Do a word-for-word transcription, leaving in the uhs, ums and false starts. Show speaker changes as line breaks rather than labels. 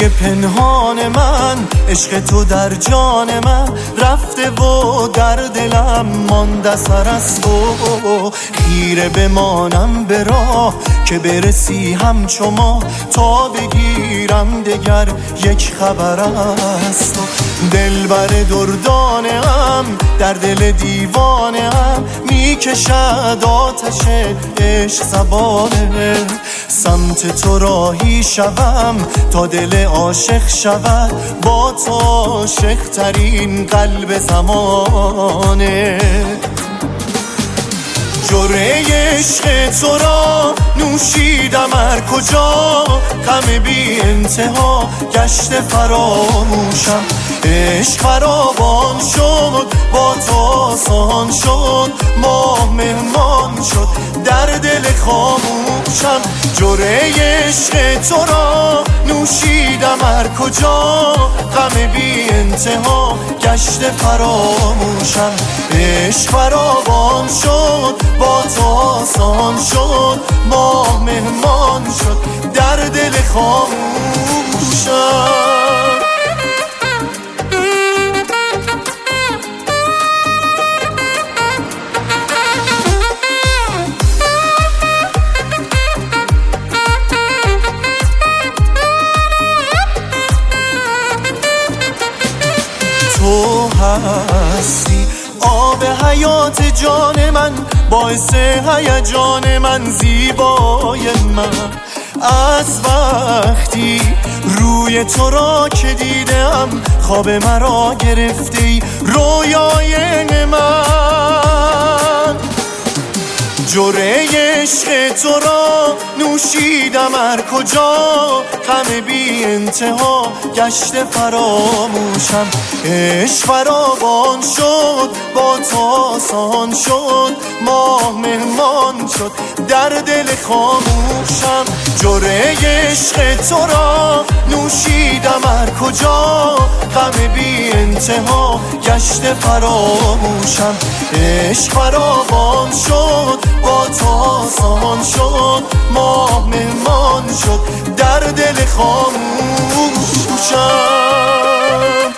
گریه پنهان من، عشق تو در جان من رفته و در دلم مانده سر از تو. خیره بمانم به راه که برسی همچو ما، تا بگیرم دگر یک خبر از تو. دلبر دردانه ام در دل دیوانه ام، میکشد آتش عشق زبانه. سمت تو راهی شوم تا دل عاشق شود، با تو عاشق ترین قلب زمانه. جرعه عشق تو را نوشیدم هر کجا، غم بی انتها گشت فراموشم. عشق فراوان شد با تو آسان شد، ماه مهمان شد در دل خاموشم. جرعه عشق تو را نوشیدم هر کجا، غم بی انتها گشت فراموشم. عشق فراوان شد با تو آسان شد، ماه مهمان شد در دل خاموشم. تو هستی آب حیات جان من، باعث هیجان من، زیبای من. از وقتی روی تو را که دیدم، خواب مرا گرفتی رویای من. جرعه عشق تو را نوشیدم هر کجا، غم بی انتها گشت فراموشم. عشق فراوان شد با تو آسان شد، ماه مهمان شد در دل خاموشم. جرعه عشق تو را نوشیدم هر کجا، غم بی انتها گشت فراموشم. عشق فراوان شد با تو آسان شد، ماه مهمان شد در دل خاموشم.